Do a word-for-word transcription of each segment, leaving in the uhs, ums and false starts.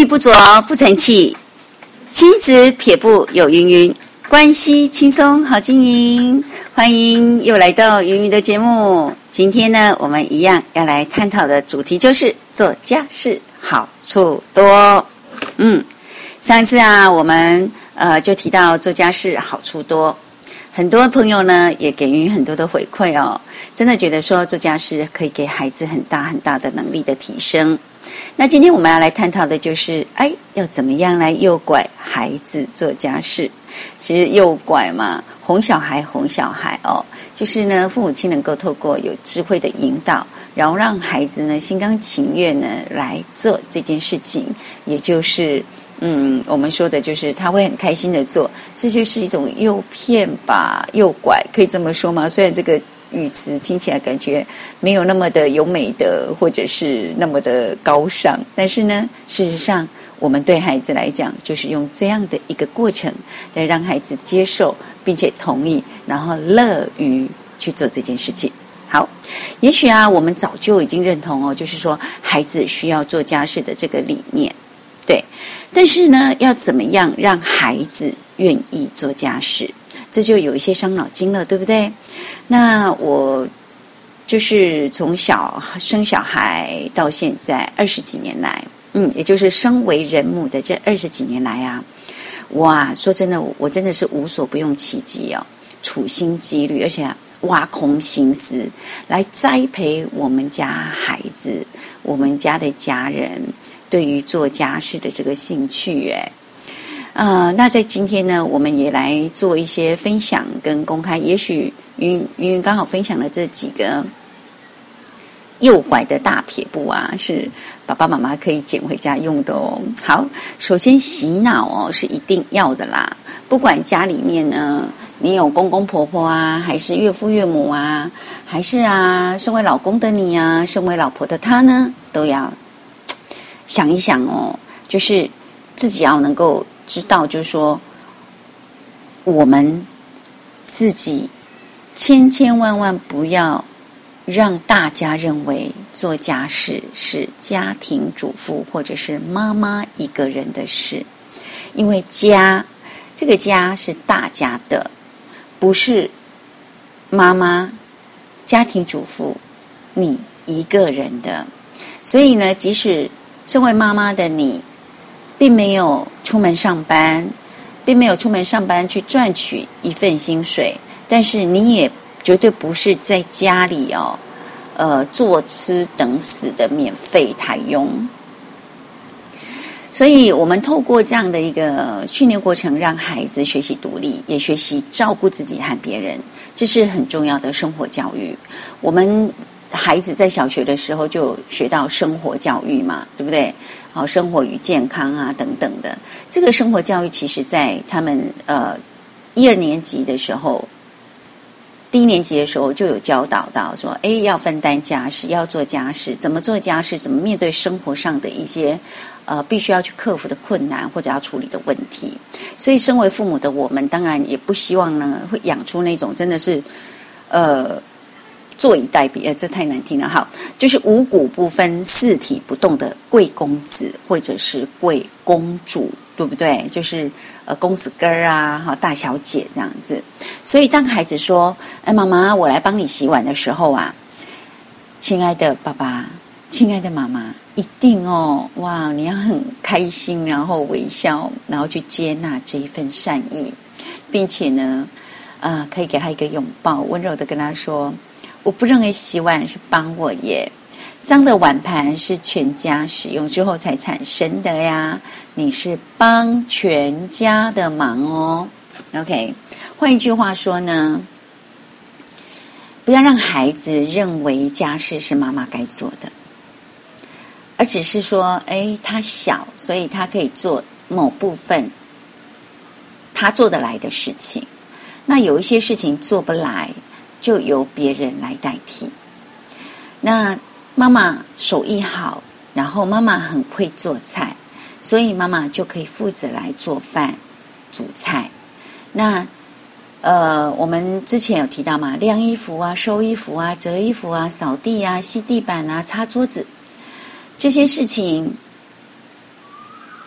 玉不琢不成器，妻子撇步有云云，关系轻松好经营。欢迎又来到云云的节目。今天呢，我们一样要来探讨的主题就是做家事好处多。嗯，上一次啊，我们呃就提到做家事好处多，很多朋友呢也给予很多的回馈哦，真的觉得说做家事可以给孩子很大很大的能力的提升。那今天我们要来探讨的就是，哎，要怎么样来诱拐孩子做家事？其实诱拐嘛，哄小孩哄小孩哦，就是呢，父母亲能够透过有智慧的引导，然后让孩子呢心甘情愿呢来做这件事情，也就是嗯，我们说的就是他会很开心的做，这就是一种诱骗吧，诱拐可以这么说吗？虽然这个语词听起来感觉没有那么的有美德，或者是那么的高尚，但是呢，事实上我们对孩子来讲，就是用这样的一个过程来让孩子接受并且同意，然后乐于去做这件事情。好，也许啊，我们早就已经认同哦，就是说孩子需要做家事的这个理念，对。但是呢，要怎么样让孩子愿意做家事？这就有一些伤脑筋了，对不对？那我就是从小生小孩到现在二十几年来，嗯，也就是身为人母的这二十几年来啊，哇，说真的，我真的是无所不用其极哦，处心积虑，而且啊，挖空心思来栽培我们家孩子，我们家的家人对于做家事的这个兴趣，哎。呃，那在今天呢，我们也来做一些分享跟公开。也许云云云刚好分享了这几个诱拐的大撇步啊，是爸爸妈妈可以捡回家用的哦。好，首先洗脑哦是一定要的啦，不管家里面呢，你有公公婆婆啊，还是岳父岳母啊，还是啊，身为老公的你啊，身为老婆的他呢，都要想一想哦，就是自己要能够知道，就是说我们自己千千万万不要让大家认为做家事是家庭主妇或者是妈妈一个人的事，因为家这个家是大家的，不是妈妈家庭主妇你一个人的。所以呢，即使身为妈妈的你并没有出门上班，并没有出门上班去赚取一份薪水，但是你也绝对不是在家里哦，呃，坐吃等死的免费台佣。所以我们透过这样的一个训练过程，让孩子学习独立，也学习照顾自己和别人，这是很重要的生活教育。我们孩子在小学的时候就学到生活教育嘛，对不对？好，生活与健康啊等等的，这个生活教育其实在他们呃一二年级的时候，第一年级的时候就有教导到说，哎，要分担家事，要做家事，怎么做家事，怎么面对生活上的一些呃必须要去克服的困难或者要处理的问题。所以身为父母的我们，当然也不希望呢会养出那种真的是呃坐以待毙，呃，这太难听了。好，就是五谷不分、四体不动的贵公子或者是贵公主，对不对？就是呃公子哥儿啊，哈，大小姐这样子。所以当孩子说：“哎，妈妈，我来帮你洗碗的时候啊，亲爱的爸爸，亲爱的妈妈，一定哦，哇，你要很开心，然后微笑，然后去接纳这一份善意，并且呢，啊、呃，可以给他一个拥抱，温柔的跟他说。”我不认为洗碗是帮我耶，脏的碗盘是全家使用之后才产生的呀，你是帮全家的忙哦。OK， 换一句话说呢，不要让孩子认为家事是妈妈该做的，而只是说，哎，他小，所以他可以做某部分他做得来的事情，那有一些事情做不来，就由别人来代替。那妈妈手艺好，然后妈妈很会做菜，所以妈妈就可以负责来做饭、煮菜。那呃，我们之前有提到嘛，晾衣服啊、收衣服啊、折衣服啊、扫地啊、吸地板啊、擦桌子，这些事情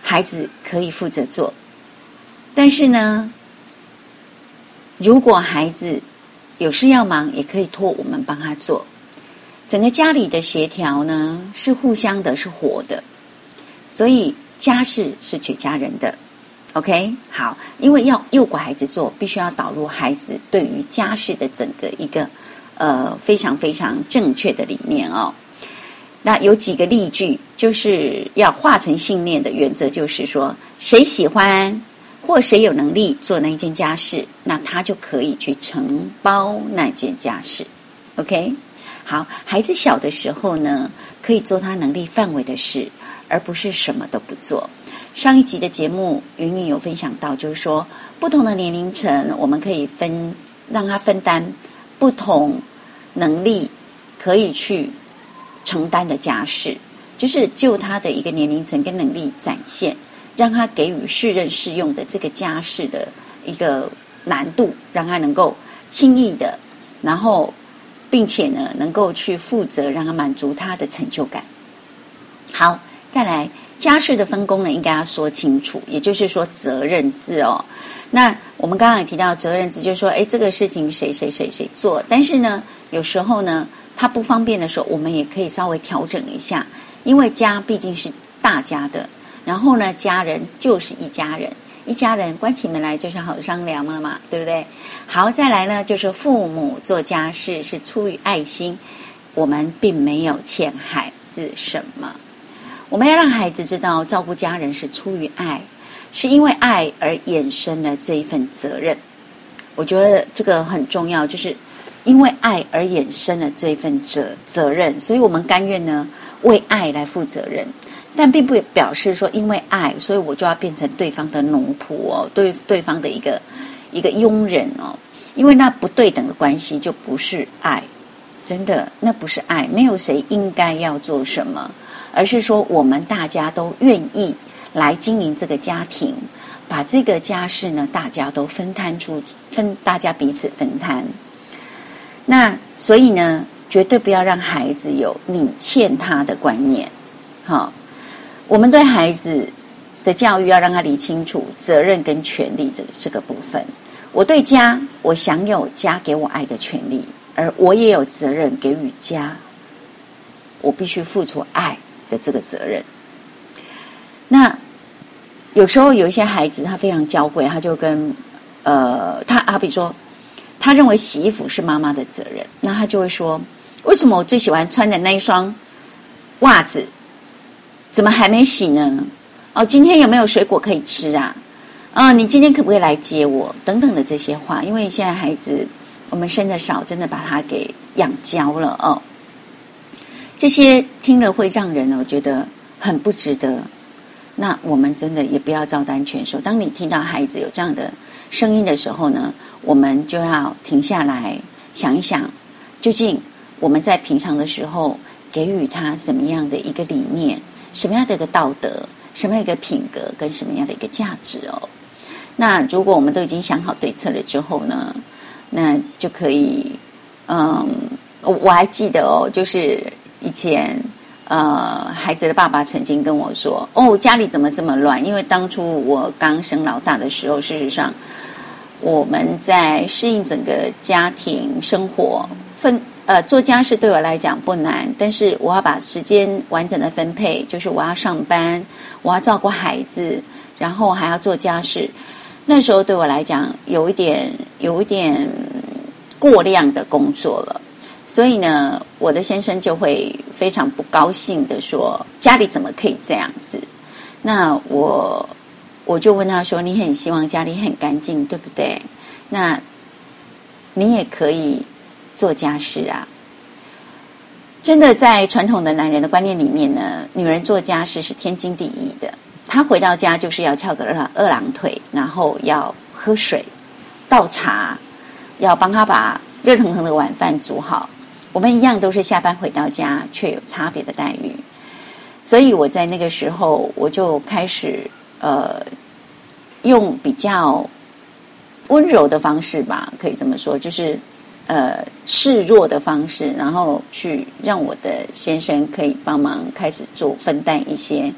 孩子可以负责做。但是呢，如果孩子有事要忙，也可以托我们帮他做。整个家里的协调呢，是互相的，是活的，所以家事是全家人的。OK， 好，因为要诱拐孩子做，必须要导入孩子对于家事的整个一个呃非常非常正确的理念哦。那有几个例句，就是要化成信念的原则，就是说，谁喜欢或谁有能力做那一件家事，那他就可以去承包那件家事。OK。好，孩子小的时候呢，可以做他能力范围的事，而不是什么都不做。上一集的节目，云云有分享到，就是说不同的年龄层，我们可以分让他分担不同能力可以去承担的家事，就是就他的一个年龄层跟能力展现，让他给予适任适用的这个家事的一个难度，让他能够轻易的，然后并且呢，能够去负责，让他满足他的成就感。好，再来家事的分工呢，应该要说清楚，也就是说责任制哦。那我们刚刚也提到责任制，就是说，哎，这个事情谁谁谁谁做，但是呢，有时候呢，他不方便的时候，我们也可以稍微调整一下，因为家毕竟是大家的，然后呢，家人就是一家人。一家人关起门来就是好商量了嘛，对不对？好，再来呢，就是父母做家事是出于爱心，我们并没有欠孩子什么。我们要让孩子知道，照顾家人是出于爱，是因为爱而衍生了这一份责任。我觉得这个很重要，就是因为爱而衍生了这一份责责任，所以我们甘愿呢为爱来负责任。但并不表示说因为爱，所以我就要变成对方的奴仆哦，对对方的一个一个佣人哦，因为那不对等的关系就不是爱，真的那不是爱，没有谁应该要做什么，而是说我们大家都愿意来经营这个家庭，把这个家事呢大家都分摊出分，大家彼此分摊。那所以呢，绝对不要让孩子有你欠他的观念，好。我们对孩子的教育要让他理清楚责任跟权利这个这个部分。我对家，我享有家给我爱的权利，而我也有责任给予家，我必须付出爱的这个责任。那有时候有一些孩子他非常娇贵，他就跟呃，他好比说，他认为洗衣服是妈妈的责任，那他就会说，为什么我最喜欢穿的那一双袜子怎么还没洗呢？哦，今天有没有水果可以吃啊？啊、哦，你今天可不可以来接我？等等的这些话，因为现在孩子我们生的少，真的把他给养娇了哦。这些听了会让人我觉得很不值得。那我们真的也不要照单全收。当你听到孩子有这样的声音的时候呢，我们就要停下来想一想，究竟我们在平常的时候给予他什么样的一个理念，什么样的一个道德，什么样的一个品格，跟什么样的一个价值哦。那如果我们都已经想好对策了之后呢，那就可以嗯，我还记得哦，就是以前呃，孩子的爸爸曾经跟我说，哦，家里怎么这么乱？因为当初我刚生老大的时候，事实上我们在适应整个家庭生活分呃做家事对我来讲不难，但是我要把时间完整的分配，就是我要上班，我要照顾孩子，然后还要做家事。那时候对我来讲有一点有一点过量的工作了。所以呢，我的先生就会非常不高兴的说，家里怎么可以这样子？那我我就问他说，你很希望家里很干净，对不对？那你也可以做家事啊。真的在传统的男人的观念里面呢，女人做家事是天经地义的。她回到家就是要翘个二郎腿，然后要喝水倒茶，要帮他把热腾腾的晚饭煮好。我们一样都是下班回到家，却有差别的待遇。所以我在那个时候，我就开始呃，用比较温柔的方式吧，可以这么说，就是呃示弱的方式，然后去让我的先生可以帮忙开始做分担一些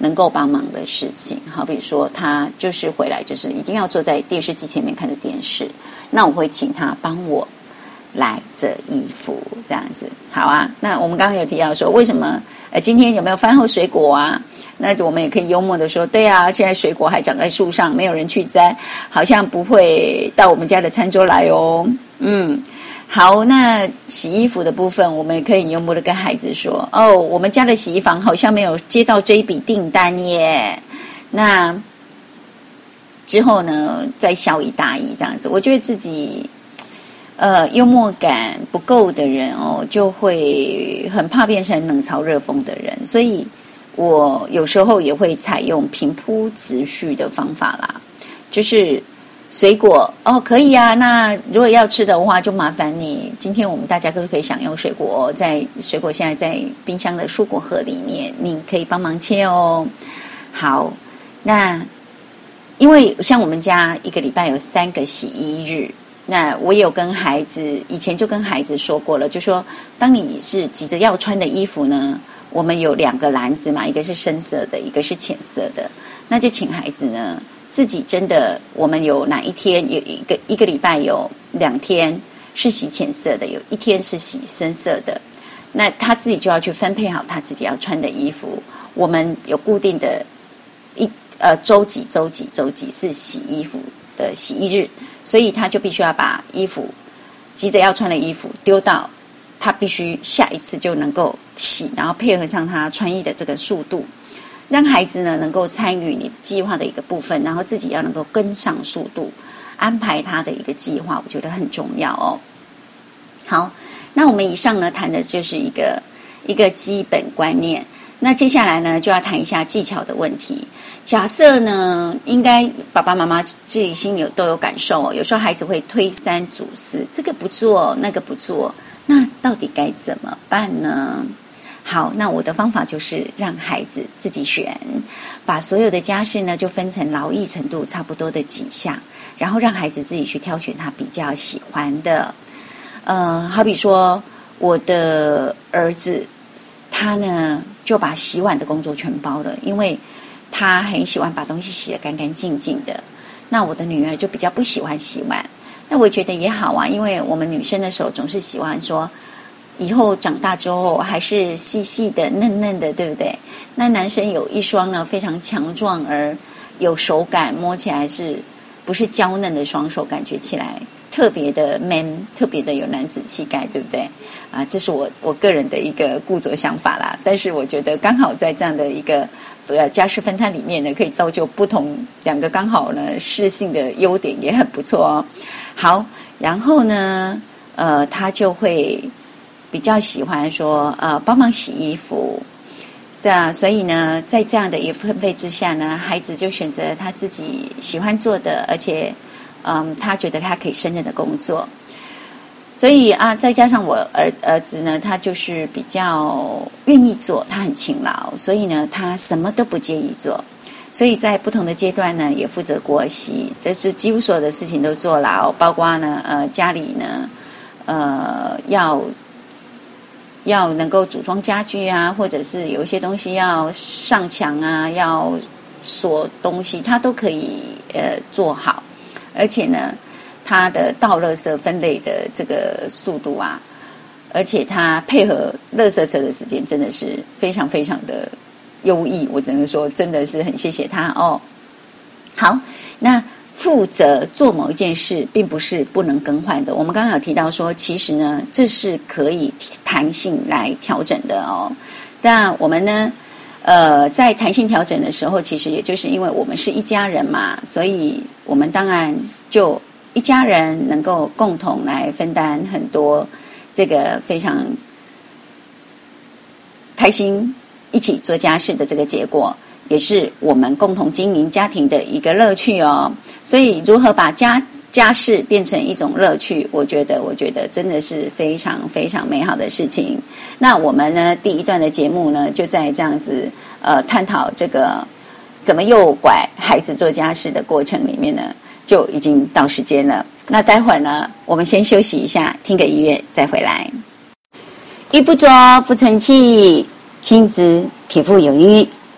能够帮忙的事情。好比说他就是回来就是一定要坐在电视机前面看着电视，那我会请他帮我来折衣服这样子。好啊，那我们刚刚有提到说为什么呃今天有没有饭后水果啊，那我们也可以幽默的说，对啊，现在水果还长在树上，没有人去摘，好像不会到我们家的餐桌来哦。嗯，好，那洗衣服的部分我们也可以幽默的跟孩子说，哦，我们家的洗衣房好像没有接到这一笔订单耶，那之后呢再笑以大意这样子。我觉得自己呃幽默感不够的人哦，就会很怕变成冷嘲热讽的人，所以我有时候也会采用平铺直叙的方法啦，就是水果哦，可以啊，那如果要吃的话就麻烦你，今天我们大家都可以享用水果，在水果现在在冰箱的蔬果盒里面，你可以帮忙切哦。好，那因为像我们家一个礼拜有三个洗衣日，那我也有跟孩子以前就跟孩子说过了，就说当你是急着要穿的衣服呢，我们有两个篮子嘛，一个是深色的，一个是浅色的，那就请孩子呢自己真的，我们有哪一天有一个一个礼拜有两天是洗浅色的，有一天是洗深色的，那他自己就要去分配好他自己要穿的衣服。我们有固定的一呃周几周几周几是洗衣服的洗衣日，所以他就必须要把衣服急着要穿的衣服丢到他必须下一次就能够洗，然后配合上他穿衣的这个速度，让孩子呢能够参与你计划的一个部分，然后自己要能够跟上速度，安排他的一个计划，我觉得很重要哦。好，那我们以上呢谈的就是一个一个基本观念，那接下来呢就要谈一下技巧的问题。假设呢，应该爸爸妈妈自己心里有都有感受哦，有时候孩子会推三阻四，这个不做那个不做，那到底该怎么办呢？好，那我的方法就是让孩子自己选，把所有的家事呢就分成劳逸程度差不多的几项，然后让孩子自己去挑选他比较喜欢的。呃，好比说我的儿子，他呢就把洗碗的工作全包了，因为他很喜欢把东西洗得干干净净的。那我的女儿就比较不喜欢洗碗，那我觉得也好啊，因为我们女生的手总是喜欢说以后长大之后还是细细的嫩嫩的，对不对？那男生有一双呢非常强壮而有手感，摸起来是不是娇嫩的双手，感觉起来特别的 man， 特别的有男子气概，对不对啊？这是我我个人的一个固着想法啦，但是我觉得刚好在这样的一个呃家事分摊里面呢，可以造就不同两个刚好呢适性的优点，也很不错哦。好，然后呢呃他就会比较喜欢说呃帮忙洗衣服，是啊，所以呢在这样的一个分配之下呢，孩子就选择他自己喜欢做的，而且嗯他觉得他可以胜任的工作。所以啊，再加上我儿儿子呢，他就是比较愿意做，他很勤劳，所以呢他什么都不介意做，所以在不同的阶段呢也负责国席，就是几乎所有的事情都做了，包括呢呃家里呢呃要要能够组装家具啊，或者是有一些东西要上墙啊，要锁东西，他都可以呃做好，而且呢他的倒垃圾分类的这个速度啊，而且他配合垃圾车的时间真的是非常非常的优异，我只能说真的是很谢谢他哦。好，那负责做某一件事并不是不能更换的，我们刚刚有提到说其实呢这是可以弹性来调整的哦。那我们呢呃在弹性调整的时候，其实也就是因为我们是一家人嘛，所以我们当然就一家人能够共同来分担很多这个非常开心一起做家事的这个结果，也是我们共同经营家庭的一个乐趣哦。所以如何把家家事变成一种乐趣，我觉得我觉得真的是非常非常美好的事情。那我们呢第一段的节目呢就在这样子呃探讨这个怎么诱拐孩子做家事的过程里面呢就已经到时间了。那待会儿呢我们先休息一下，听个音乐再回来。一不做不成器，亲子匹夫有余，关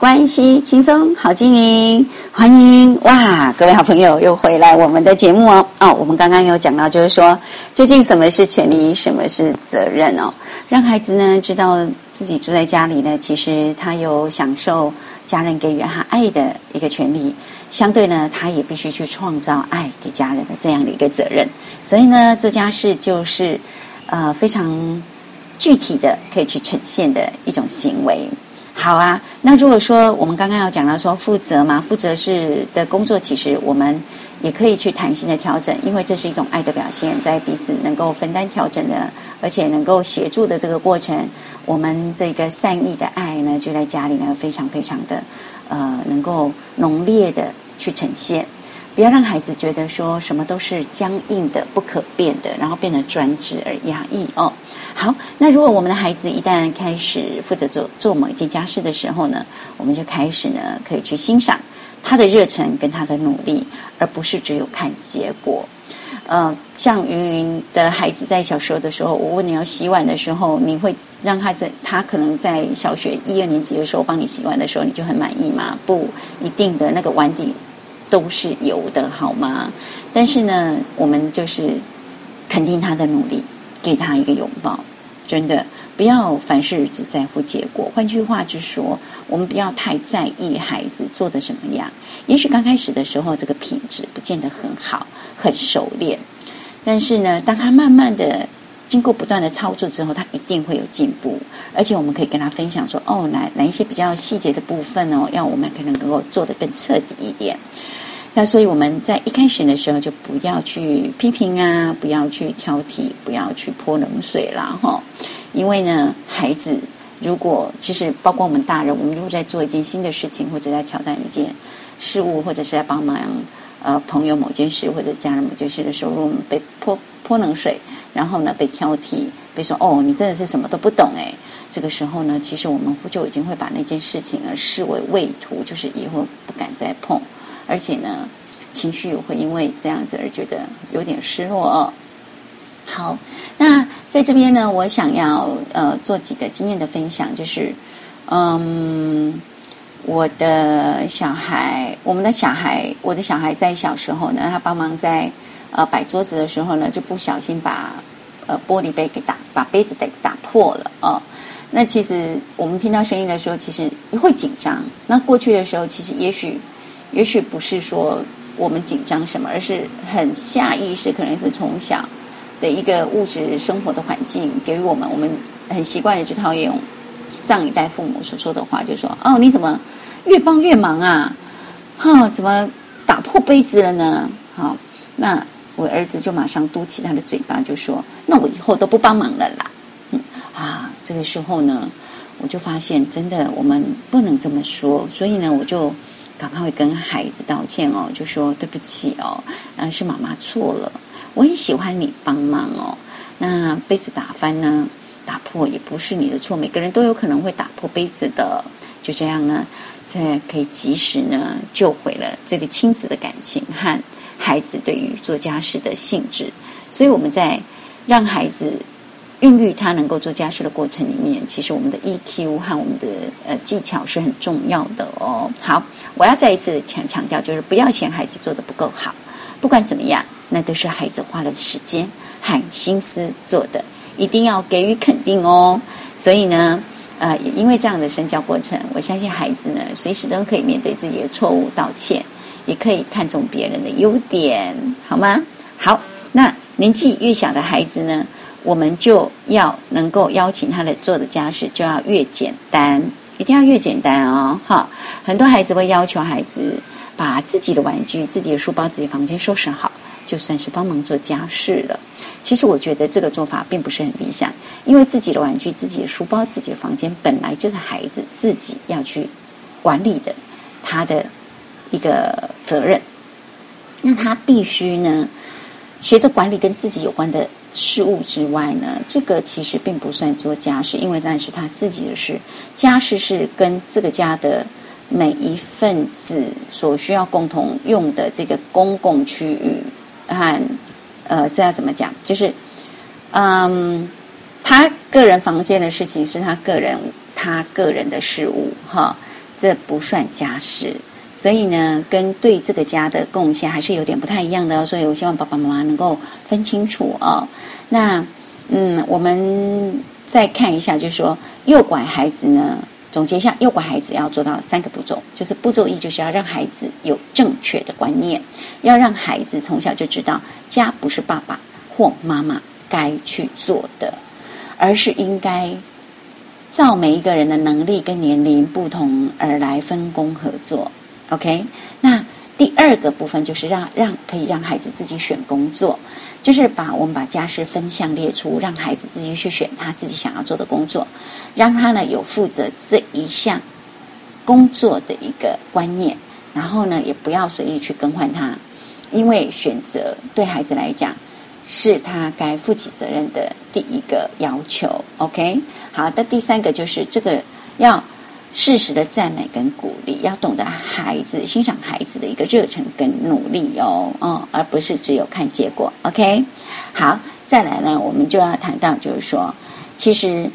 关系轻松好经营，欢迎哇，各位好朋友又回来我们的节目哦。哦，我们刚刚有讲到，就是说究竟什么是权利，什么是责任哦？让孩子呢知道自己住在家里呢，其实他有享受家人给予他爱的一个权利，相对呢，他也必须去创造爱给家人的这样的一个责任。所以呢，做家事就是呃非常具体的可以去呈现的一种行为。好啊，那如果说我们刚刚有讲到说负责嘛，负责是的工作，其实我们也可以去弹性的调整，因为这是一种爱的表现，在彼此能够分担调整的，而且能够协助的这个过程，我们这个善意的爱呢，就在家里呢非常非常的呃能够浓烈的去呈现。不要让孩子觉得说什么都是僵硬的、不可变的，然后变得专制而压抑哦。好，那如果我们的孩子一旦开始负责做做某一件家事的时候呢，我们就开始呢可以去欣赏他的热忱跟他的努力，而不是只有看结果。呃，像云云的孩子在小时候的时候，我问你要洗碗的时候，你会让他在他可能在小学一二年级的时候帮你洗碗的时候，你就很满意吗？不一定的，那个碗底都是油的好吗？但是呢，我们就是肯定他的努力，给他一个拥抱，真的不要凡事只在乎结果。换句话就是说，我们不要太在意孩子做的什么样。也许刚开始的时候，这个品质不见得很好，很熟练，但是呢，当他慢慢的经过不断的操作之后，他一定会有进步。而且我们可以跟他分享说，哦，哪哪一些比较细节的部分哦，要我们可能能够做得更彻底一点。那所以我们在一开始的时候就不要去批评啊，不要去挑剔，不要去泼冷水啦齁。因为呢，孩子如果其实包括我们大人，我们如果在做一件新的事情，或者在挑战一件事物，或者是在帮忙呃朋友某件事或者家人某件事的时候，如果我们被泼泼冷水，然后呢被挑剔，被说哦你真的是什么都不懂诶，这个时候呢，其实我们就已经会把那件事情而视为畏途，就是以后不敢再碰。而且呢，情绪会因为这样子而觉得有点失落哦。好，那在这边呢，我想要呃做几个经验的分享，就是嗯，我的小孩，我们的小孩，我的小孩在小时候呢，他帮忙在呃摆桌子的时候呢，就不小心把呃玻璃杯给打，把杯子给打破了哦。那其实我们听到声音的时候，其实会紧张。那过去的时候，其实也许。也许不是说我们紧张什么，而是很下意识，可能是从小的一个物质生活的环境给予我们，我们很习惯的去套用上一代父母所说的话，就说哦，你怎么越帮越忙啊？哈、哦，怎么打破杯子了呢？好、哦，那我儿子就马上嘟起他的嘴巴，就说：“那我以后都不帮忙了啦。”嗯啊，这个时候呢，我就发现真的我们不能这么说，所以呢，我就。赶快会跟孩子道歉哦，就说对不起哦，呃，是妈妈错了，我也喜欢你帮忙哦。那杯子打翻呢，打破也不是你的错，每个人都有可能会打破杯子的。就这样呢，才可以及时呢救回了这个亲子的感情和孩子对于做家事的兴致。所以我们在让孩子孕育他能够做家事的过程里面，其实我们的 E Q 和我们的呃技巧是很重要的哦。好，我要再一次强强调，就是不要嫌孩子做得不够好，不管怎么样，那都是孩子花了时间和心思做的，一定要给予肯定哦。所以呢，呃，也因为这样的身教过程，我相信孩子呢，随时都可以面对自己的错误道歉，也可以看重别人的优点，好吗？好，那年纪越小的孩子呢？我们就要能够邀请他的做的家事就要越简单，一定要越简单哦。哈，很多孩子会要求孩子把自己的玩具、自己的书包、自己的房间收拾好，就算是帮忙做家事了。其实我觉得这个做法并不是很理想，因为自己的玩具、自己的书包、自己的房间本来就是孩子自己要去管理的，他的一个责任。那他必须呢，学着管理跟自己有关的事物之外呢，这个其实并不算做家事，因为那是他自己的事。家事是跟这个家的每一份子所需要共同用的这个公共区域和呃，这要怎么讲？就是嗯，他个人房间的事情是他个人他个人的事物哈。 这不算家事。所以呢，跟对这个家的贡献还是有点不太一样的哦。所以我希望爸爸妈妈能够分清楚哦。那嗯，我们再看一下，就是说诱拐孩子呢，总结一下，诱拐孩子要做到三个步骤，就是步骤一，就是要让孩子有正确的观念，要让孩子从小就知道家不是爸爸或妈妈该去做的，而是应该照每一个人的能力跟年龄不同而来分工合作。OK， 那第二个部分就是让让可以让孩子自己选工作，就是把我们把家事分项列出，让孩子自己去选他自己想要做的工作，让他呢有负责这一项工作的一个观念，然后呢也不要随意去更换他，因为选择对孩子来讲是他该负起责任的第一个要求。 OK， 好的，第三个就是这个要适时的赞美跟鼓励，要懂得孩子欣赏孩子的一个热忱跟努力哦，哦，而不是只有看结果。 OK， 好，再来呢我们就要谈到就是说，其实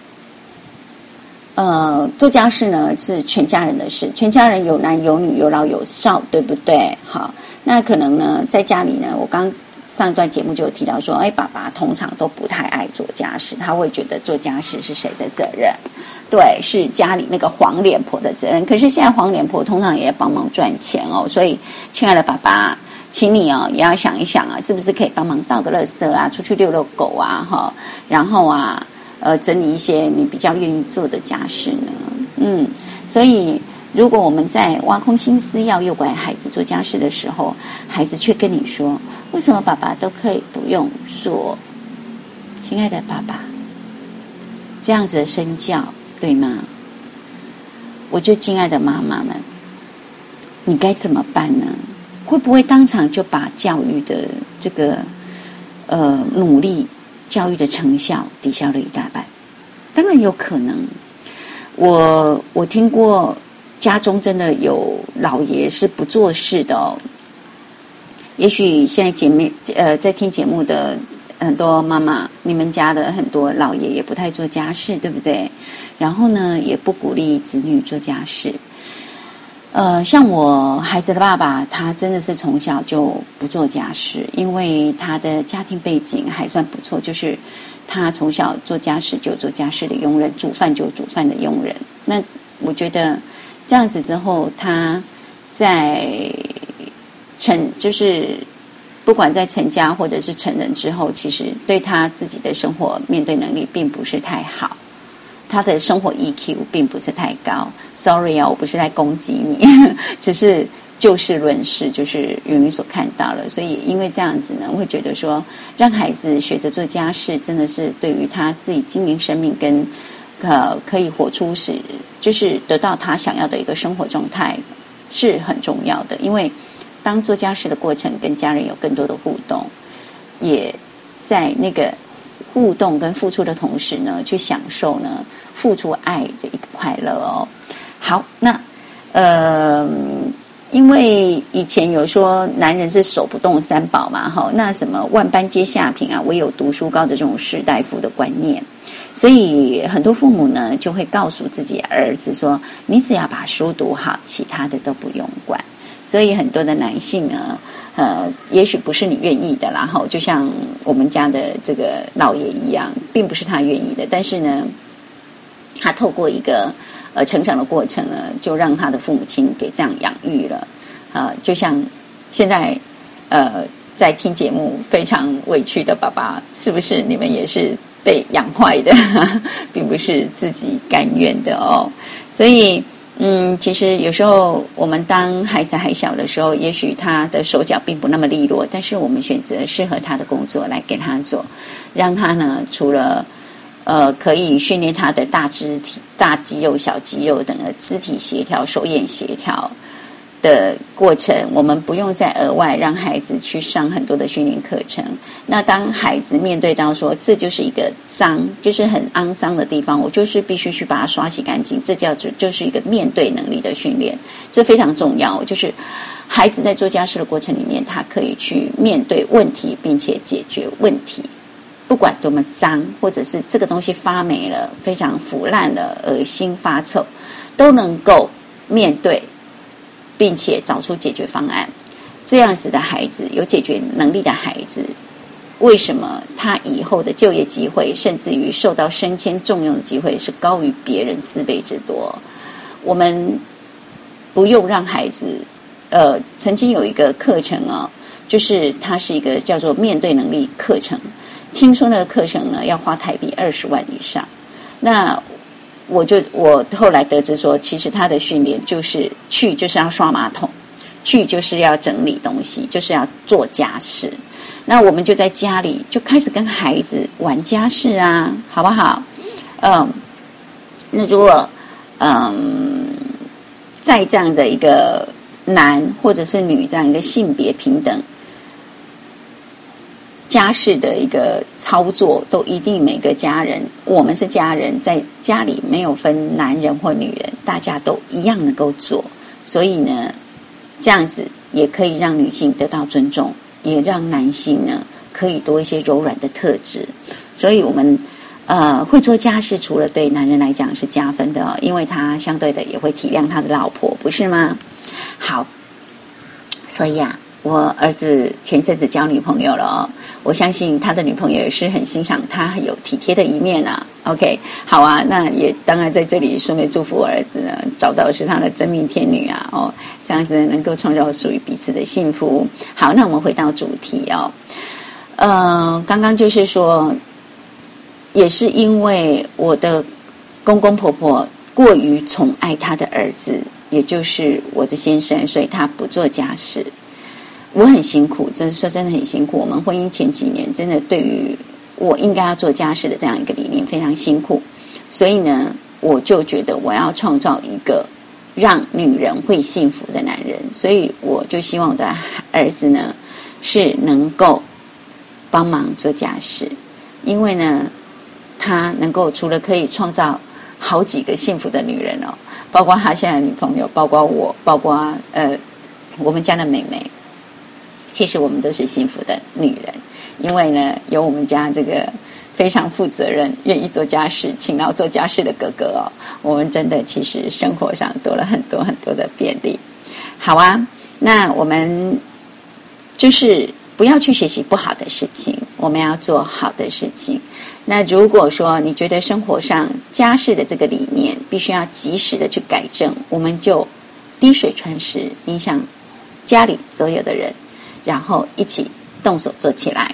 呃做家事呢是全家人的事，全家人有男有女有老有少，对不对？好，那可能呢在家里呢，我刚上一段节目就有提到说，哎，爸爸通常都不太爱做家事，他会觉得做家事是谁的责任？对，是家里那个黄脸婆的责任。可是现在黄脸婆通常也要帮忙赚钱哦，所以亲爱的爸爸，请你哦也要想一想啊，是不是可以帮忙倒个垃圾啊，出去遛遛狗啊，哈，然后啊，呃，整理一些你比较愿意做的家事呢？嗯，所以如果我们在挖空心思要诱拐孩子做家事的时候，孩子却跟你说，为什么爸爸都可以不用做？亲爱的爸爸，这样子的身教对吗？我就亲爱的妈妈们，你该怎么办呢？会不会当场就把教育的这个呃努力、教育的成效抵消了一大半？当然有可能。我我听过家中真的有老爷是不做事的哦。也许现在节目呃在听节目的很多妈妈，你们家的很多老爷也不太做家事，对不对？然后呢，也不鼓励子女做家事。呃，像我孩子的爸爸，他真的是从小就不做家事，因为他的家庭背景还算不错，就是他从小做家事就做家事的佣人，煮饭就煮饭的佣人。那我觉得这样子之后，他在成就是不管在成家或者是成人之后，其实对他自己的生活面对能力并不是太好，他的生活 E Q 并不是太高。 Sorry 啊，我不是在攻击你，只是就事论事，就是云云所看到了。所以因为这样子呢，我会觉得说让孩子学着做家事，真的是对于他自己经营生命跟呃可以活出是就是得到他想要的一个生活状态是很重要的。因为当做家事的过程跟家人有更多的互动，也在那个互动跟付出的同时呢，去享受呢付出爱的一个快乐哦。好，那呃，因为以前有说男人是手不动三宝嘛，哈，那什么万般皆下品啊，唯有读书高的这种士大夫的观念，所以很多父母呢就会告诉自己儿子说，你只要把书读好，其他的都不用管。所以很多的男性呢，呃，也许不是你愿意的啦，哈，就像我们家的这个老爷一样，并不是他愿意的，但是呢，他透过一个呃成长的过程呢，就让他的父母亲给这样养育了，呃，就像现在呃在听节目非常委屈的爸爸，是不是你们也是被养坏的，并不是自己甘愿的哦，所以。嗯，其实有时候我们当孩子还小的时候，也许他的手脚并不那么利落，但是我们选择适合他的工作来给他做，让他呢除了呃可以训练他的大肢体、大肌肉、小肌肉等的肢体协调、手眼协调的过程，我们不用再额外让孩子去上很多的训练课程。那当孩子面对到说这就是一个脏，就是很肮脏的地方，我就是必须去把它刷洗干净，这叫做就是一个面对能力的训练，这非常重要。就是孩子在做家事的过程里面，他可以去面对问题并且解决问题，不管多么脏，或者是这个东西发霉了、非常腐烂了、恶心发臭，都能够面对，并且找出解决方案。这样子的孩子，有解决能力的孩子，为什么他以后的就业机会，甚至于受到升迁重用的机会是高于别人四倍之多？我们不用让孩子，呃，曾经有一个课程哦，就是它是一个叫做面对能力课程。听说那个课程呢要花台币二十万以上。那我就我后来得知说，其实他的训练就是去就是要刷马桶，去就是要整理东西，就是要做家事。那我们就在家里就开始跟孩子玩家事啊，好不好？嗯，那如果嗯在这样的一个男或者是女这样一个性别平等家事的一个操作，都一定每个家人，我们是家人，在家里没有分男人或女人，大家都一样能够做。所以呢，这样子也可以让女性得到尊重，也让男性呢可以多一些柔软的特质。所以我们呃会做家事，除了对男人来讲是加分的哦，因为他相对的也会体谅他的老婆，不是吗？好，所以啊，我儿子前阵子交女朋友了哦，我相信他的女朋友也是很欣赏他有体贴的一面啊。OK， 好啊，那也当然在这里顺便祝福我儿子呢，找到是他的真命天女啊，哦，这样子能够创造属于彼此的幸福。好，那我们回到主题哦，呃，刚刚就是说，也是因为我的公公婆婆过于宠爱他的儿子，也就是我的先生，所以他不做家事。我很辛苦，真的说真的很辛苦。我们婚姻前几年真的对于我应该要做家事的这样一个理念非常辛苦，所以呢，我就觉得我要创造一个让女人会幸福的男人，所以我就希望我的儿子呢是能够帮忙做家事，因为呢，他能够除了可以创造好几个幸福的女人哦，包括他现在的女朋友，包括我，包括呃我们家的妹妹。其实我们都是幸福的女人，因为呢，有我们家这个非常负责任、愿意做家事、勤劳做家事的哥哥哦，我们真的其实生活上多了很多很多的便利。好啊，那我们就是不要去学习不好的事情，我们要做好的事情。那如果说你觉得生活上家事的这个理念必须要及时的去改正，我们就滴水穿石，影响家里所有的人，然后一起动手做起来。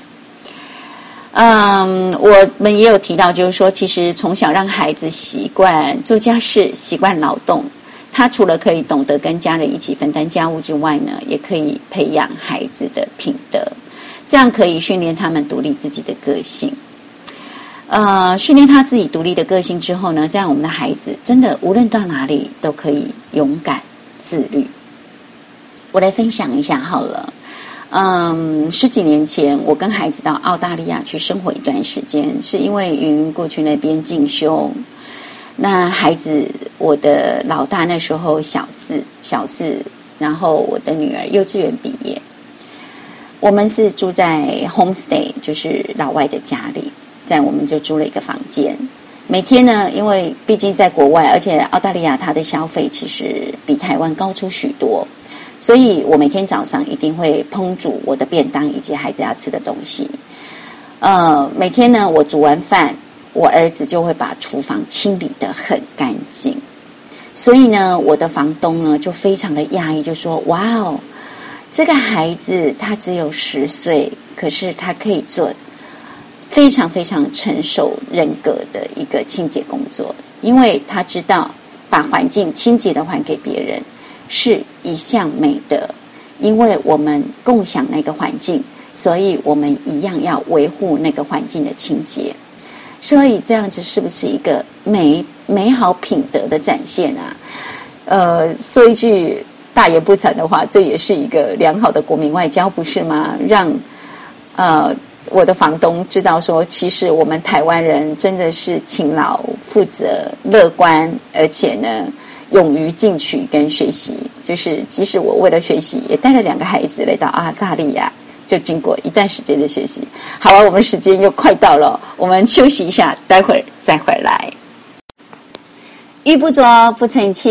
嗯，我们也有提到，就是说，其实从小让孩子习惯做家事、习惯劳动，他除了可以懂得跟家人一起分担家务之外呢，也可以培养孩子的品德，这样可以训练他们独立自己的个性。呃，训练他自己独立的个性之后呢，这样我们的孩子真的无论到哪里都可以勇敢自律。我来分享一下好了。嗯，十几年前我跟孩子到澳大利亚去生活一段时间，是因为云过去那边进修。那孩子，我的老大那时候小四，小四，然后我的女儿幼稚园毕业。我们是住在 homestay， 就是老外的家里，在我们就租了一个房间。每天呢，因为毕竟在国外，而且澳大利亚它的消费其实比台湾高出许多。所以我每天早上一定会烹煮我的便当以及孩子要吃的东西。呃，每天呢，我煮完饭，我儿子就会把厨房清理得很干净。所以呢，我的房东呢就非常的讶异，就说：“哇哦，这个孩子他只有十岁，可是他可以做非常非常成熟人格的一个清洁工作，因为他知道把环境清洁的还给别人。”是一项美德，因为我们共享那个环境，所以我们一样要维护那个环境的清洁。所以这样子是不是一个美美好品德的展现啊？呃，说一句大言不惭的话，这也是一个良好的国民外交，不是吗？让呃我的房东知道说，其实我们台湾人真的是勤劳、负责、乐观，而且呢勇于进取跟学习，就是即使我为了学习也带了两个孩子来到澳大利亚，就经过一段时间的学习。好了，我们时间又快到了，我们休息一下，待会儿再回来。玉不琢不成器，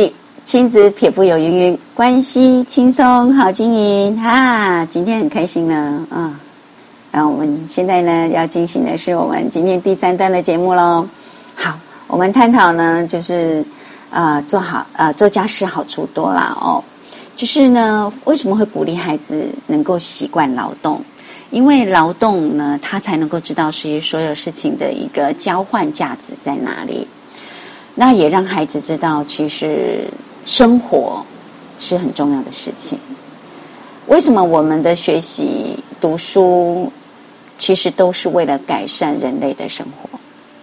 亲子撇步有云云，关系轻松好经营哈！今天很开心呢啊！然后我们现在呢要进行的是我们今天第三段的节目咯。好，我们探讨呢就是呃做好呃做家事好处多啦哦。就是呢为什么会鼓励孩子能够习惯劳动？因为劳动呢他才能够知道其实所有事情的一个交换价值在哪里。那也让孩子知道其实生活是很重要的事情。为什么我们的学习读书其实都是为了改善人类的生活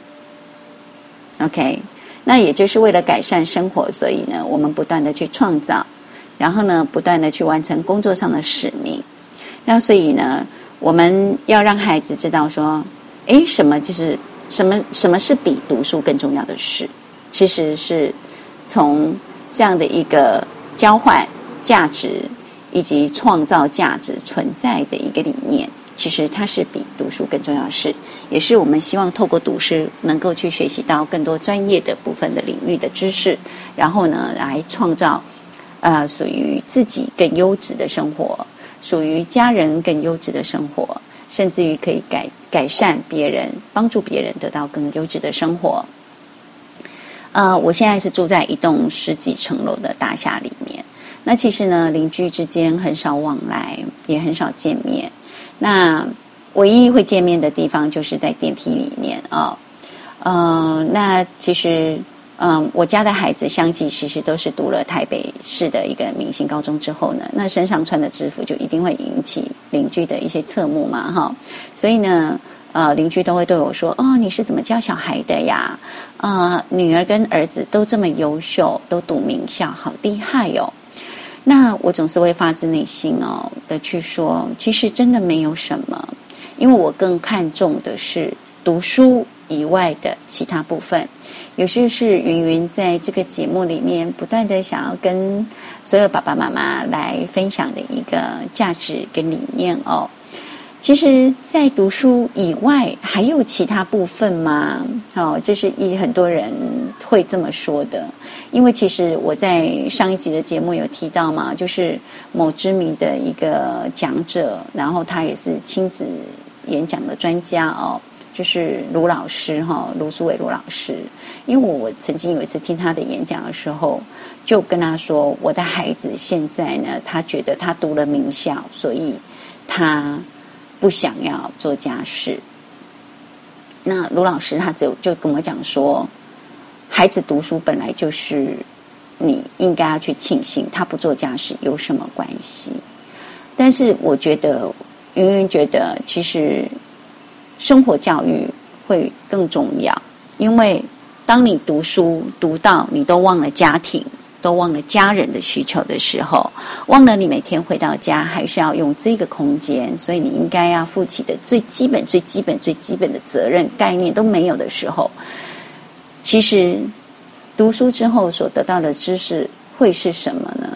OK， 那也就是为了改善生活，所以呢我们不断的去创造，然后呢不断的去完成工作上的使命。那所以呢我们要让孩子知道说诶什么就是什么什么是比读书更重要的事，其实是从这样的一个交换价值以及创造价值存在的一个理念，其实它是比读书更重要的事，也是我们希望透过读书能够去学习到更多专业的部分的领域的知识，然后呢来创造呃属于自己更优质的生活，属于家人更优质的生活，甚至于可以改改善别人，帮助别人得到更优质的生活。呃，我现在是住在一栋十几层楼的大厦里面。那其实呢，邻居之间很少往来，也很少见面。那唯一会见面的地方就是在电梯里面啊、哦。呃，那其实，嗯、呃，我家的孩子相继其实都是读了台北市的一个明星高中之后呢，那身上穿的制服就一定会引起邻居的一些侧目嘛，哈。所以呢。呃，邻居都会对我说：“哦，你是怎么教小孩的呀？呃，女儿跟儿子都这么优秀，都读名校，好厉害哦。”那我总是会发自内心哦的去说，其实真的没有什么，因为我更看重的是读书以外的其他部分，也就是云云在这个节目里面不断的想要跟所有爸爸妈妈来分享的一个价值跟理念哦。其实在读书以外还有其他部分吗？哦，这是一很多人会这么说的。因为其实我在上一集的节目有提到嘛，就是某知名的一个讲者，然后他也是亲子演讲的专家哦，就是卢老师哈、哦，卢苏伟卢老师。因为我曾经有一次听他的演讲的时候，就跟他说，我的孩子现在呢，他觉得他读了名校，所以他不想要做家事。那卢老师他就就跟我讲说，孩子读书本来就是你应该要去庆幸，他不做家事有什么关系？但是我觉得云云觉得其实生活教育会更重要，因为当你读书读到你都忘了家庭，都忘了家人的需求的时候，忘了你每天回到家还是要用这个空间，所以你应该要负起的最基本最基本最基本的责任概念都没有的时候，其实读书之后所得到的知识会是什么呢？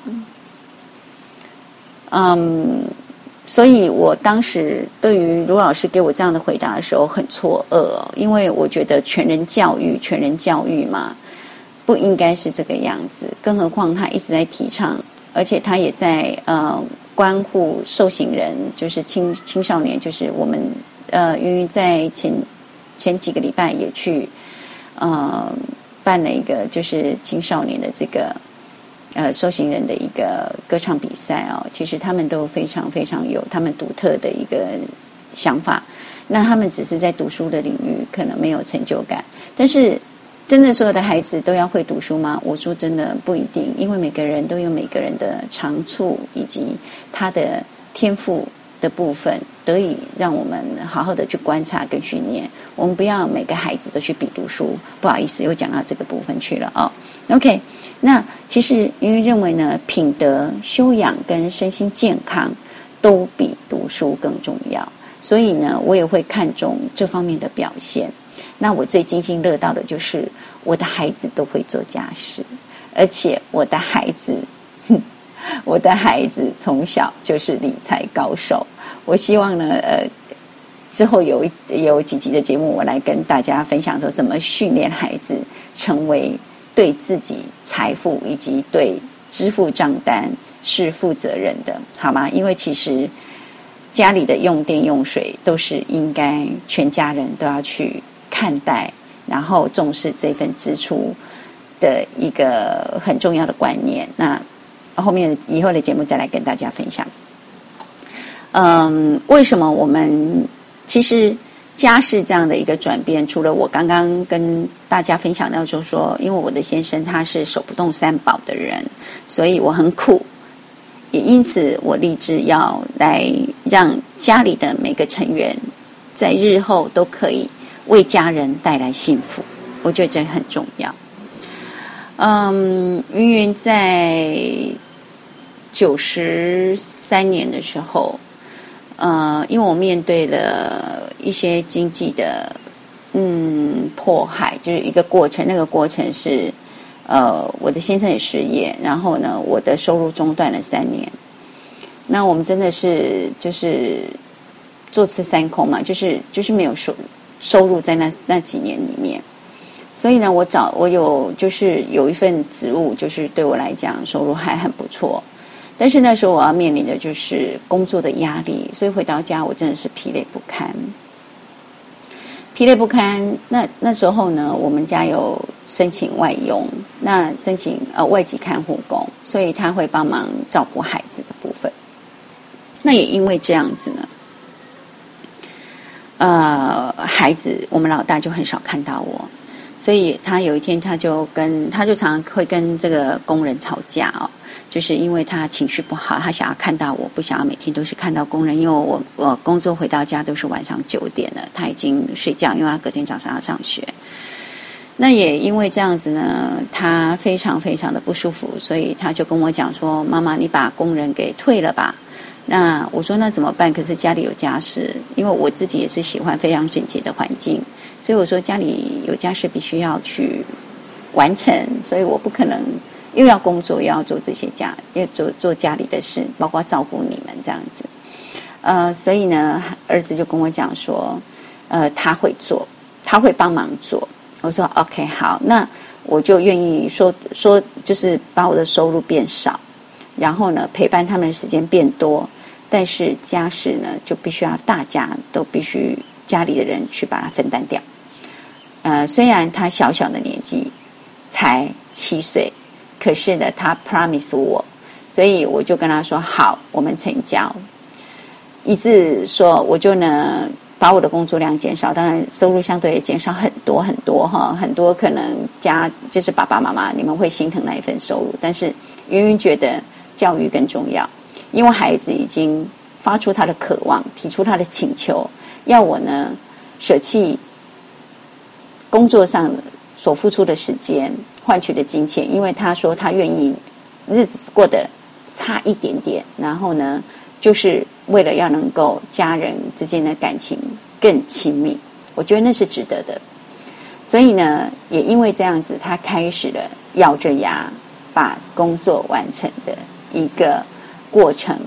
嗯，所以我当时对于卢老师给我这样的回答的时候很错愕、哦、因为我觉得全人教育全人教育嘛不应该是这个样子，更何况他一直在提倡，而且他也在呃关护受刑人，就是青青少年，就是我们呃云云在前前几个礼拜也去呃办了一个就是青少年的这个呃受刑人的一个歌唱比赛哦，其实他们都非常非常有他们独特的一个想法，那他们只是在读书的领域可能没有成就感，但是真的所有的孩子都要会读书吗？我说真的不一定，因为每个人都有每个人的长处以及他的天赋的部分，得以让我们好好的去观察跟训练。我们不要每个孩子都去比读书，不好意思又讲到这个部分去了哦。OK， 那其实因为认为呢，品德修养跟身心健康都比读书更重要，所以呢我也会看重这方面的表现。那我最津津乐道的就是我的孩子都会做家事，而且我的孩子我的孩子从小就是理财高手。我希望呢呃之后有有几集的节目我来跟大家分享说怎么训练孩子成为对自己财富以及对支付账单是负责任的，好吗？因为其实家里的用电用水都是应该全家人都要去看待，然后重视这份支出的一个很重要的观念。那后面以后的节目再来跟大家分享。嗯，为什么我们其实家事这样的一个转变，除了我刚刚跟大家分享到，就是说，因为我的先生他是手不动三宝的人，所以我很苦，也因此我立志要来让家里的每个成员在日后都可以为家人带来幸福，我觉得这很重要。嗯，云云在九十三年的时候，呃，因为我面对了一些经济的嗯迫害，就是一个过程，那个过程是呃我的先生也失业，然后呢我的收入中断了三年，那我们真的是就是坐吃山空嘛，就是就是没有收收入在那那几年里面，所以呢我找我有就是有一份职务，就是对我来讲收入还很不错。但是那时候我要面临的就是工作的压力，所以回到家我真的是疲累不堪，疲累不堪。那那时候呢，我们家有申请外佣，那申请呃外籍看护工，所以他会帮忙照顾孩子的部分。那也因为这样子呢，呃，孩子我们老大就很少看到我，所以他有一天他就跟他就常常会跟这个工人吵架哦。就是因为他情绪不好，他想要看到我，不想要每天都是看到工人，因为我我工作回到家都是晚上九点了，他已经睡觉，因为他隔天早上要上学。那也因为这样子呢，他非常非常的不舒服，所以他就跟我讲说：“妈妈，你把工人给退了吧。”那我说那怎么办？可是家里有家事，因为我自己也是喜欢非常整洁的环境，所以我说家里有家事必须要去完成，所以我不可能。又要工作，又要做这些家，又做做家里的事，包括照顾你们这样子。呃，所以呢，儿子就跟我讲说，呃，他会做，他会帮忙做。我说 OK， 好，那我就愿意说说，就是把我的收入变少，然后呢，陪伴他们的时间变多，但是家事呢，就必须要大家都必须家里的人去把它分担掉。呃，虽然他小小的年纪才七岁。可是呢，他 promise 我，所以我就跟他说好，我们成交。以致说，我就呢把我的工作量减少，当然收入相对也减少很多很多哈，很多可能家就是爸爸妈妈你们会心疼那一份收入，但是云云觉得教育更重要，因为孩子已经发出他的渴望，提出他的请求，要我呢舍弃工作上所付出的时间。换取的金钱，因为他说他愿意日子过得差一点点，然后呢，就是为了要能够家人之间的感情更亲密，我觉得那是值得的。所以呢，也因为这样子，他开始了咬着牙把工作完成的一个过程。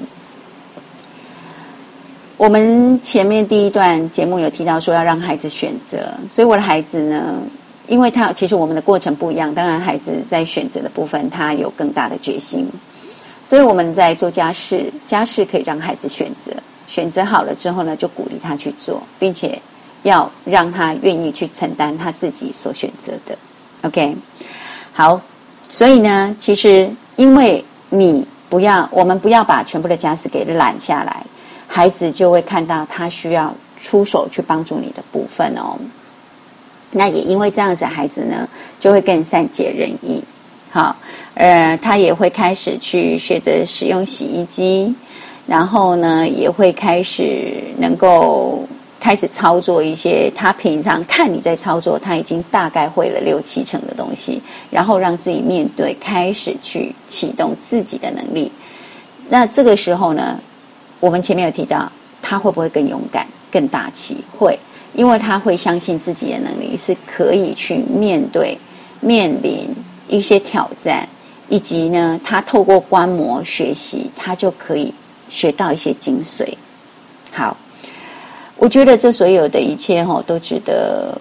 我们前面第一段节目有提到说要让孩子选择，所以我的孩子呢。因为他其实我们的过程不一样，当然孩子在选择的部分他有更大的决心，所以我们在做家事，家事可以让孩子选择，选择好了之后呢，就鼓励他去做，并且要让他愿意去承担他自己所选择的。OK， 好，所以呢，其实因为你不要，我们不要把全部的家事给揽下来，孩子就会看到他需要出手去帮助你的部分哦。那也因为这样子，孩子呢就会更善解人意，好，呃，他也会开始去学着使用洗衣机，然后呢，也会开始能够开始操作一些他平常看你在操作，他已经大概会了六七成的东西，然后让自己面对，开始去启动自己的能力。那这个时候呢，我们前面有提到，他会不会更勇敢、更大气？会。因为他会相信自己的能力是可以去面对面临一些挑战，以及呢他透过观摩学习，他就可以学到一些精髓。好，我觉得这所有的一切、哦、都值得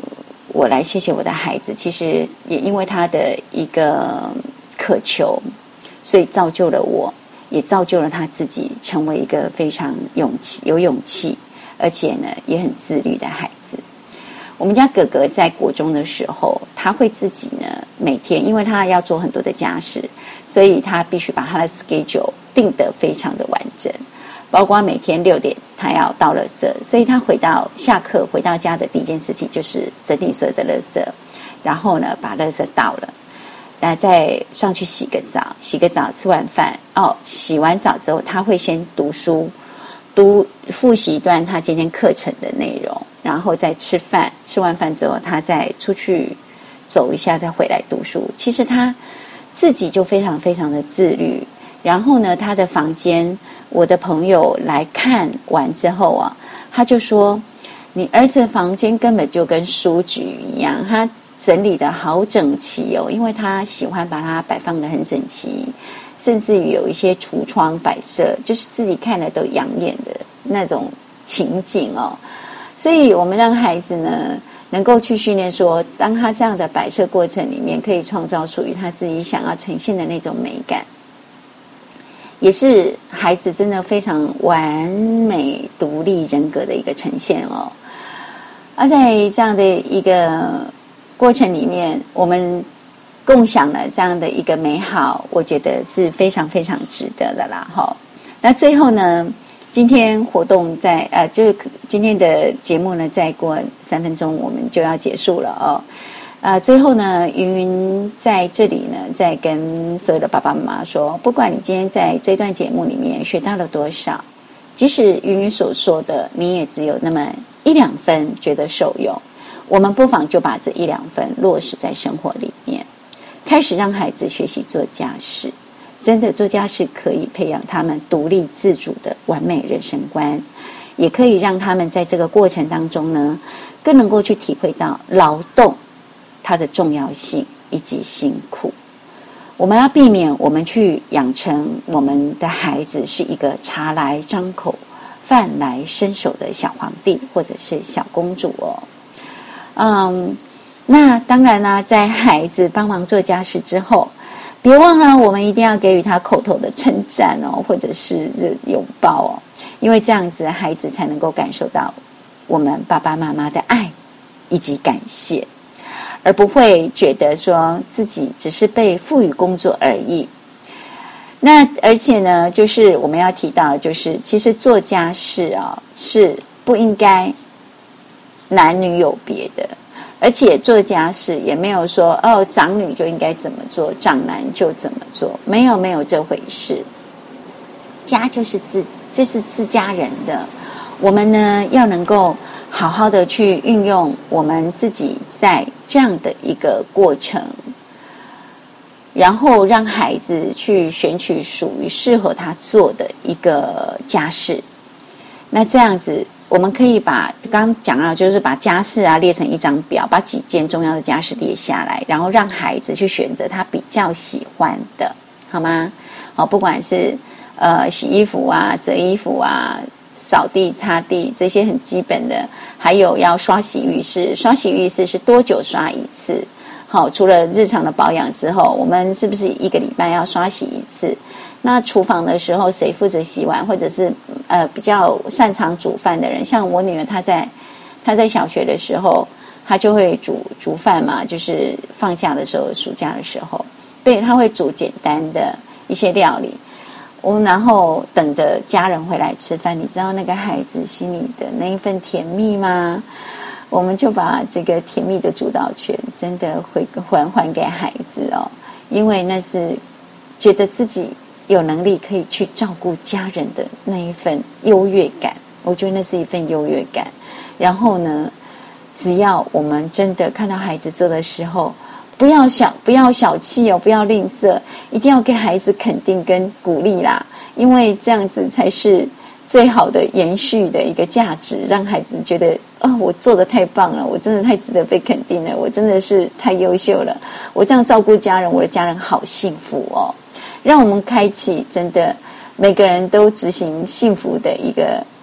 我来谢谢我的孩子，其实也因为他的一个渴求，所以造就了我，也造就了他自己成为一个非常勇气有勇气，而且呢也很自律的孩子。我们家哥哥在国中的时候，他会自己呢每天，因为他要做很多的家事，所以他必须把他的 schedule 定得非常的完整，包括每天六点他要倒垃圾，所以他回到下课回到家的第一件事情就是整理所有的垃圾，然后呢把垃圾倒了，然后再上去洗个澡，洗个澡吃完饭哦，洗完澡之后他会先读书，读复习一段他今天课程的内容，然后再吃饭，吃完饭之后他再出去走一下，再回来读书。其实他自己就非常非常的自律。然后呢他的房间，我的朋友来看完之后啊，他就说你儿子的房间根本就跟书局一样，他整理的好整齐哦，因为他喜欢把它摆放得很整齐，甚至于有一些橱窗摆设，就是自己看了都养眼的那种情景哦。所以我们让孩子呢能够去训练说，当他这样的摆设过程里面可以创造属于他自己想要呈现的那种美感，也是孩子真的非常完美独立人格的一个呈现哦。而在这样的一个过程里面，我们共享了这样的一个美好，我觉得是非常非常值得的啦齁。那最后呢，今天活动在呃，就是今天的节目呢，再过三分钟我们就要结束了哦。呃，最后呢，云云在这里呢，再跟所有的爸爸妈妈说，不管你今天在这段节目里面学到了多少，即使云云所说的你也只有那么一两分觉得受用，我们不妨就把这一两分落实在生活里面，开始让孩子学习做家事。真的做家事可以培养他们独立自主的完美人生观，也可以让他们在这个过程当中呢，更能够去体会到劳动它的重要性以及辛苦。我们要避免我们去养成我们的孩子是一个茶来张口饭来伸手的小皇帝或者是小公主哦。嗯，那当然啦，在孩子帮忙做家事之后，别忘了我们一定要给予他口头的称赞哦，或者是拥抱哦，因为这样子孩子才能够感受到我们爸爸妈妈的爱以及感谢，而不会觉得说自己只是被赋予工作而已。那而且呢，就是我们要提到，就是其实做家事啊、哦、是不应该男女有别的，而且做家事也没有说哦长女就应该怎么做，长男就怎么做，没有没有这回事。家就是自这是自家人的，我们呢要能够好好的去运用我们自己在这样的一个过程，然后让孩子去选取属于适合他做的一个家事。那这样子我们可以把刚刚讲到，就是把家事啊列成一张表，把几件重要的家事列下来，然后让孩子去选择他比较喜欢的，好吗？好，不管是呃洗衣服啊、折衣服啊、扫地、擦地这些很基本的，还有要刷洗浴室，刷洗浴室是多久刷一次？好，除了日常的保养之后，我们是不是一个礼拜要刷洗一次？那厨房的时候谁负责洗碗，或者是呃比较擅长煮饭的人，像我女儿她在她在小学的时候，她就会煮煮饭嘛，就是放假的时候、暑假的时候，对，她会煮简单的一些料理。我们然后等着家人回来吃饭，你知道那个孩子心里的那一份甜蜜吗？我们就把这个甜蜜的主导权真的会还还给孩子哦，因为那是觉得自己有能力可以去照顾家人的那一份优越感，我觉得那是一份优越感。然后呢，只要我们真的看到孩子做的时候，不要小不要小气哦，不要吝啬，一定要给孩子肯定跟鼓励啦，因为这样子才是最好的延续的一个价值，让孩子觉得哦，我做得太棒了，我真的太值得被肯定了，我真的是太优秀了，我这样照顾家人，我的家人好幸福哦。让我们开启真的每个人都执行幸福的一个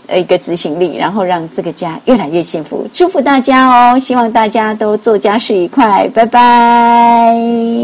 一个执行力，然后让这个家越来越幸福。祝福大家哦，希望大家都做家事愉快，拜拜。